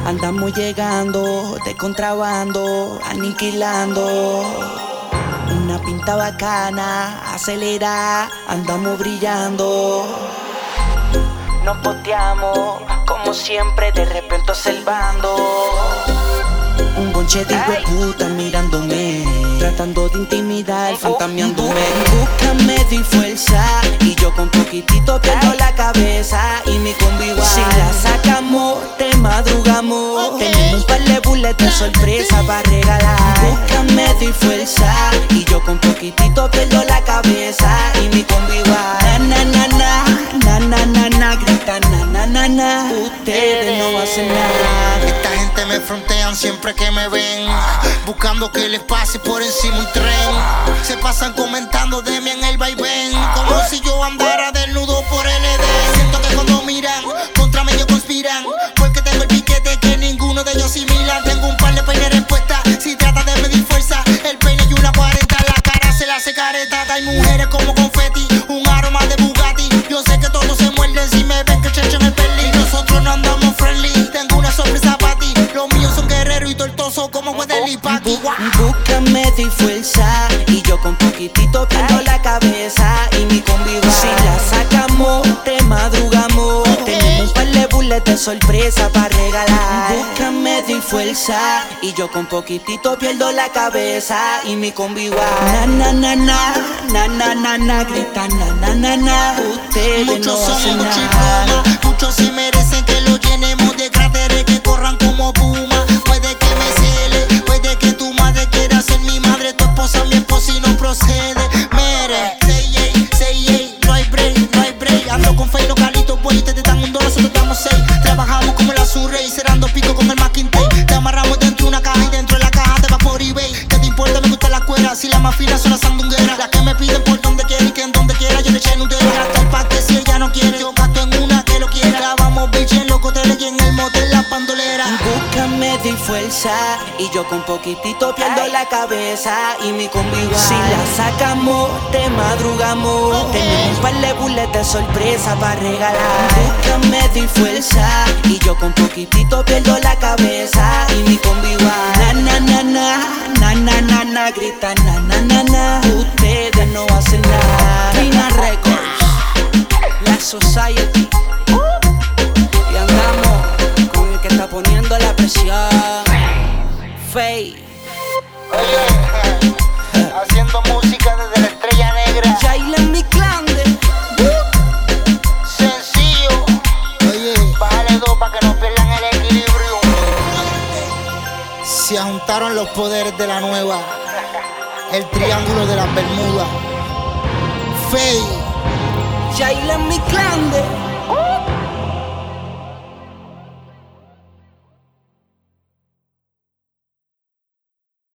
Andamos llegando de contrabando, aniquilando. Una pinta bacana, acelera, andamos brillando. Nos posteamos, como siempre, de repente observando. Un bonche de hueputas mirándome, tratando de intimidar, fantameándome. Búscame de fuerza y yo con poquitito pierdo la cabeza. Y mi combi igual, si la sacamos, te madrugamos. Tenemos un par de bullets de sorpresa para regalar. Búscame de fuerza y yo con poquitito pierdo la cabeza. Y mi combi igual, na na na na, na na na, grita na na na na. Ustedes no hacen nada. Esta gente me frontean siempre que me ven, buscando que les pase por encima un tren. Se pasan comentando de mí en el vaivén, como si yo andara desnudo por el Edén. Siento que cuando miran, contra mí ellos conspiran, porque tengo el piquete que ninguno de ellos similan. Tengo un par de peines respuesta, si trata de medir fuerza. El peine y una 40, la cara se la hace careta. Hay mujeres como confeti, un aroma de Bugatti. Yo sé que todos se muerden si me ven que checho en el Berlín. Nosotros no andamos friendly, tengo una sorpresa para ti. Los míos son guerreros y tortosos como Weatherly Paki. Búscame de fuerza y yo con poquitito pierdo la cabeza. Y mi combi igual, si la sacamos, te madrugamos. Tenemos un par de bullets de sorpresa para regalar. Búscame de fuerza y yo con poquitito pierdo la cabeza. Y mi combi igual, na na na na, na na na na, grita na na na na. Ustedes muchos no son hacen muchos nada. muchos sí merecen que lo llenemos de cráteres que corran como puma. Puede que me cele, puede que tu madre quiera ser mi madre, tu esposa mi esposa y no procede. Mere, say yay, no hay break, no hay break. Ando con fe y los galitos, boy, te dan un dólar, nosotros damos 6. Trabajamos como la surrey, cerrando pico con el masking tape. Te amarramos dentro de una caja y dentro de la caja te va por eBay. ¿Qué te importa? Me gusta la cuera, si las más finas son las sandungueras. Las que me piden por donde quiera y que en donde quiera yo le eché Nutella. Gasto el paquete si ella no quiere, yo gasto en una que lo quiera. La vamos bitch en los hoteles y en el motel la bandolera. Búscame de fuerza y yo con poquitito pierdo la cabeza. Y mi combi igual, si la sacamos, te madrugamos. Tenemos un par de bullets de sorpresa para regalar. Búscame de fuerza y yo con poquitito pierdo la cabeza. Y mi combi igual, na na na na, na na na na, grita na na na na. Ustedes no hacen nada. Trina Records, la Society. Y andamos con el que está poniendo la presión, Faye. Oye, haciendo música desde la Estrella Negra. Jailen mi clan de Sencillo. Oye, bájale 2 para que no pierdan el equilibrio. Se juntaron los poderes de la nueva, el triángulo de las Bermudas. Faye. Jailen mi clan de